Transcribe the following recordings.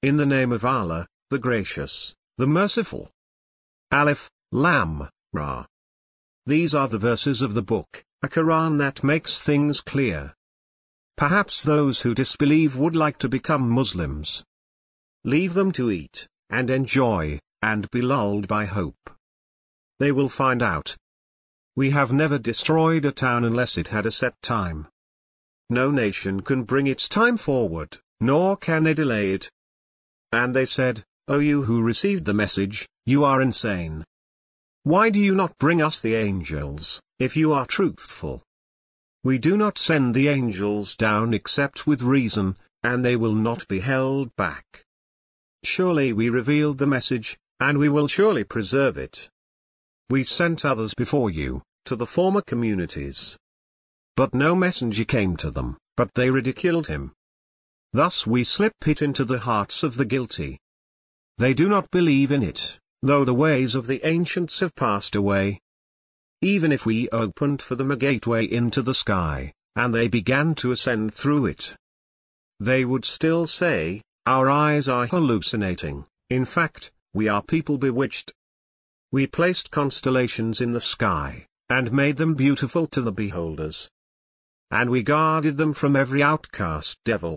In the name of Allah, the Gracious, the Merciful. Alif, Lam, Ra. These are the verses of the book, a Quran that makes things clear. Perhaps those who disbelieve would like to become Muslims. Leave them to eat, and enjoy, and be lulled by hope. They will find out. We have never destroyed a town unless it had a set time. No nation can bring its time forward, nor can they delay it. And they said, O you who received the message, you are insane. Why do you not bring us the angels, if you are truthful? We do not send the angels down except with reason, and they will not be held back. Surely we revealed the message, and we will surely preserve it. We sent others before you, to the former communities. But no messenger came to them, but they ridiculed him. Thus we slip it into the hearts of the guilty. They do not believe in it, though the ways of the ancients have passed away. Even if we opened for them a gateway into the sky, and they began to ascend through it, they would still say, our eyes are hallucinating. In fact, we are people bewitched. We placed constellations in the sky, and made them beautiful to the beholders. And we guarded them from every outcast devil.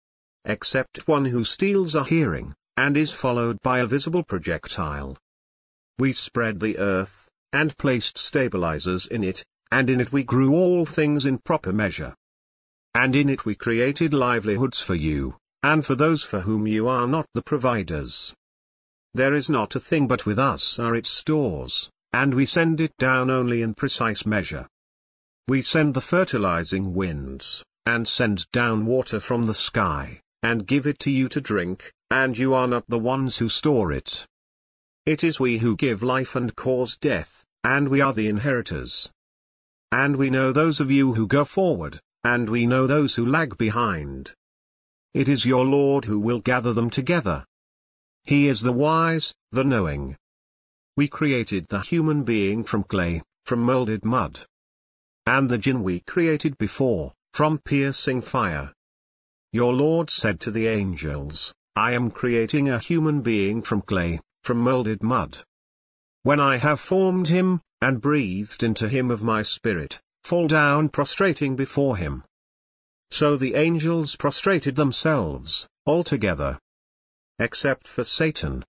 Except one who steals a hearing, and is followed by a visible projectile. We spread the earth, and placed stabilizers in it, and in it we grew all things in proper measure. And in it we created livelihoods for you, and for those for whom you are not the providers. There is not a thing but with us are its stores, and we send it down only in precise measure. We send the fertilizing winds, and send down water from the sky, and give it to you to drink, and you are not the ones who store it. It is we who give life and cause death, and we are the inheritors. And we know those of you who go forward, and we know those who lag behind. It is your Lord who will gather them together. He is the wise, the knowing. We created the human being from clay, from molded mud. And the jinn we created before, from piercing fire. Your Lord said to the angels, I am creating a human being from clay, from molded mud. When I have formed him, and breathed into him of my spirit, fall down prostrating before him. So the angels prostrated themselves, altogether. Except for Satan.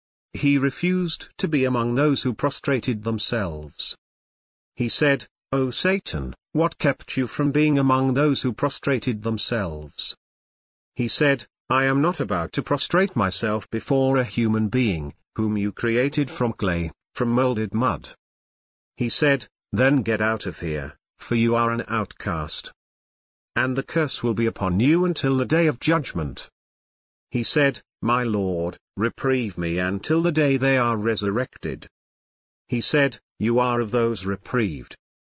He refused to be among those who prostrated themselves. He said, O Satan, what kept you from being among those who prostrated themselves? He said, I am not about to prostrate myself before a human being, whom you created from clay, from molded mud. He said, then get out of here, for you are an outcast. And the curse will be upon you until the day of judgment. He said, my Lord, reprieve me until the day they are resurrected. He said, you are of those reprieved.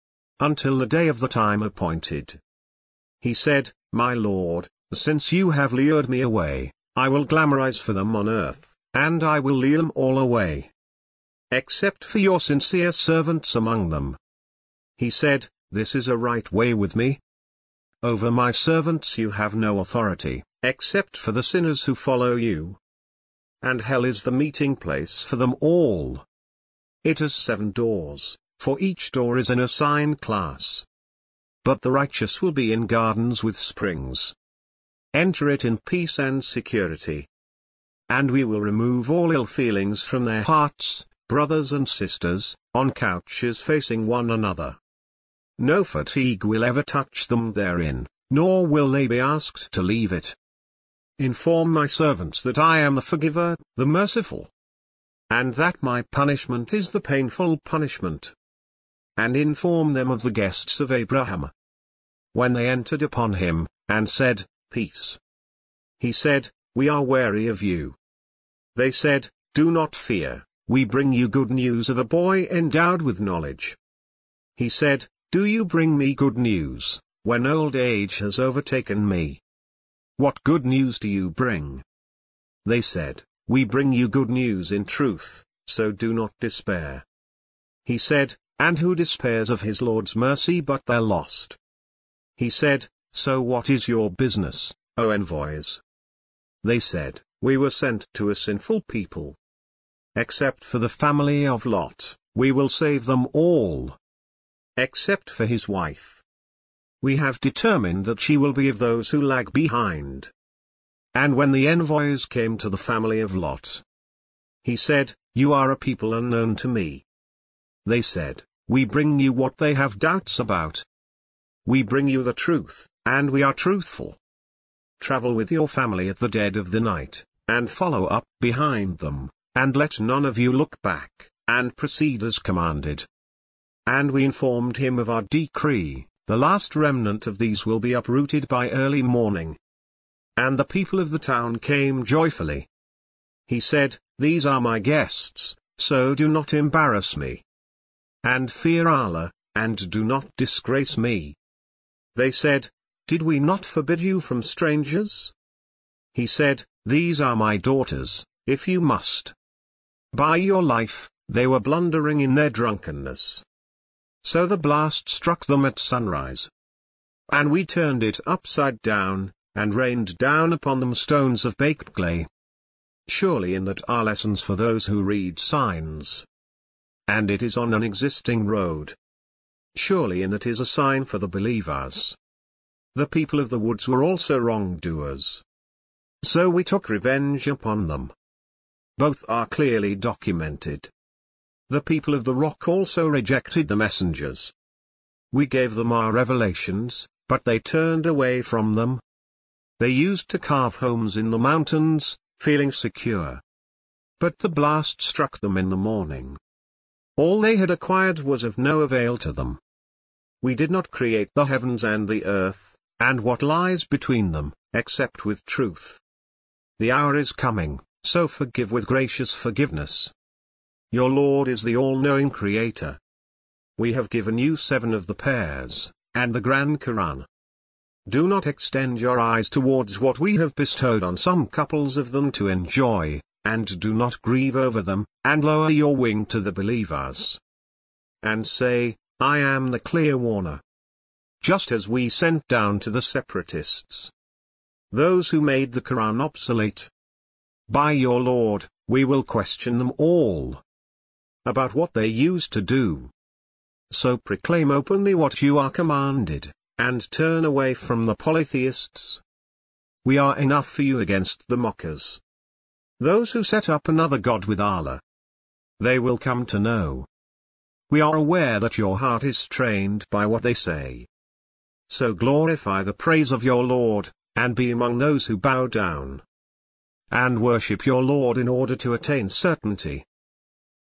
Until the day of the time appointed. He said, my Lord, since you have lured me away, I will glamorize for them on earth, and I will lure them all away. Except for your sincere servants among them. He said, this is a right way with me. Over my servants you have no authority, except for the sinners who follow you. And hell is the meeting place for them all. It has 7 doors, for each door is an assigned class. But the righteous will be in gardens with springs. Enter it in peace and security. And we will remove all ill feelings from their hearts, brothers and sisters, on couches facing one another. No fatigue will ever touch them therein, nor will they be asked to leave it. Inform my servants that I am the forgiver, the merciful. And that my punishment is the painful punishment. And inform them of the guests of Abraham. When they entered upon him, and said, Peace. He said, We are wary of you. They said, Do not fear, we bring you good news of a boy endowed with knowledge. He said, Do you bring me good news, when old age has overtaken me? What good news do you bring? They said, We bring you good news in truth, so do not despair. He said, And who despairs of his Lord's mercy but they're lost? He said, So what is your business, O envoys? They said, we were sent to a sinful people. Except for the family of Lot, we will save them all. Except for his wife. We have determined that she will be of those who lag behind. And when the envoys came to the family of Lot, he said, "You are a people unknown to me." They said, "We bring you what they have doubts about. We bring you the truth, and we are truthful. Travel with your family at the dead of the night, and follow up behind them, and let none of you look back, and proceed as commanded." And we informed him of our decree, the last remnant of these will be uprooted by early morning. And the people of the town came joyfully. He said, "These are my guests, so do not embarrass me. And fear Allah, and do not disgrace me." They said, "Did we not forbid you from strangers?" He said, "These are my daughters, if you must. By your life." They were blundering in their drunkenness. So the blast struck them at sunrise. And we turned it upside down, and rained down upon them stones of baked clay. Surely in that are lessons for those who read signs. And it is on an existing road. Surely in that is a sign for the believers. The people of the woods were also wrongdoers. So we took revenge upon them. Both are clearly documented. The people of the rock also rejected the messengers. We gave them our revelations, but they turned away from them. They used to carve homes in the mountains, feeling secure. But the blast struck them in the morning. All they had acquired was of no avail to them. We did not create the heavens and the earth, and what lies between them, except with truth. The hour is coming, so forgive with gracious forgiveness. Your Lord is the all-knowing Creator. We have given you 7 of the pairs, and the Grand Quran. Do not extend your eyes towards what we have bestowed on some couples of them to enjoy, and do not grieve over them, and lower your wing to the believers. And say, I am the clear warner. Just as we sent down to the separatists, those who made the Quran obsolete. By your Lord, we will question them all about what they used to do. So proclaim openly what you are commanded, and turn away from the polytheists. We are enough for you against the mockers. Those who set up another god with Allah. They will come to know. We are aware that your heart is strained by what they say. So glorify the praise of your Lord, and be among those who bow down. And worship your Lord in order to attain certainty.